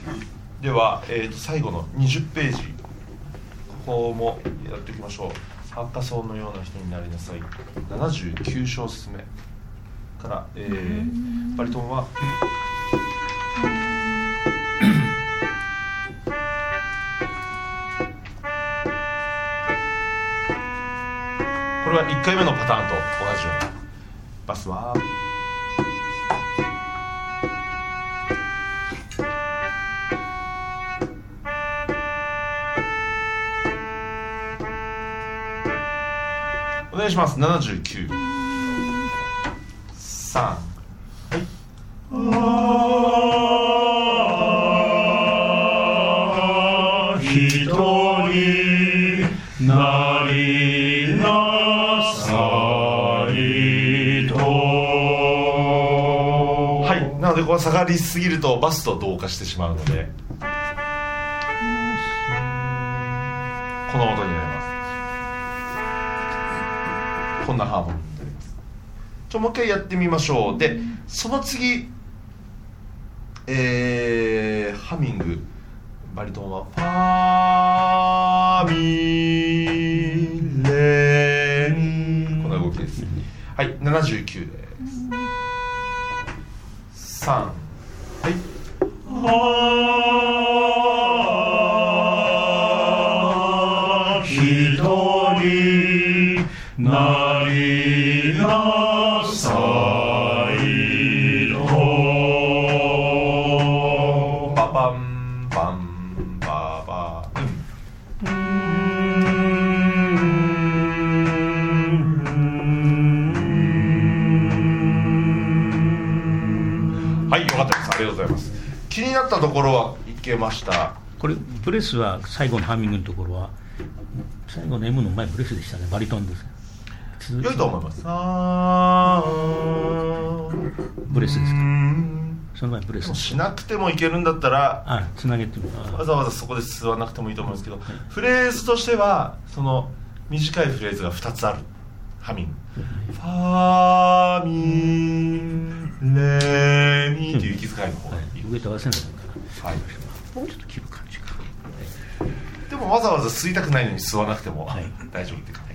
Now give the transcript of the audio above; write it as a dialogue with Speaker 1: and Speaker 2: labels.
Speaker 1: では、最後の20ページ、ここもやっておきましょう。ハッカソンのような人になりなさい。79小節目から、バリトンはこれは1回目のパターンと同じような。バスはお願いします。79、3、はい。
Speaker 2: 一人なりなさいと。
Speaker 1: はい。なのでここは下がりすぎるとバスと同化してしまうので、この音になります。こんなハーモニーになります。もう一回やってみましょう。で、その次、ハミング、バリトンはファミレミ、この動きです。はい、79です。3、はい。
Speaker 2: 一人なりなさいと。
Speaker 1: パパンパンパパン。はい、よかったです。ありがとうございます。気になったところはいけました。
Speaker 3: これブレスは最後のハミングのところは最後の M の前ブレスでしたね。バリトンです。
Speaker 1: 良いと思います。
Speaker 3: ブレスですか。その前ブレス
Speaker 1: しなくてもいけるんだったら
Speaker 3: つなげても
Speaker 1: わざわざそこで吸わなくてもいいと思うんですけど、フレーズとしてはその短いフレーズが2つある。ハミング、ファミレミという息遣いの方がいい。
Speaker 3: 上と合わせないから、
Speaker 1: はい、
Speaker 3: もうちょっと切る感じか。
Speaker 1: でもわざわざ吸いたくないのに吸わなくても、大丈夫って感じ。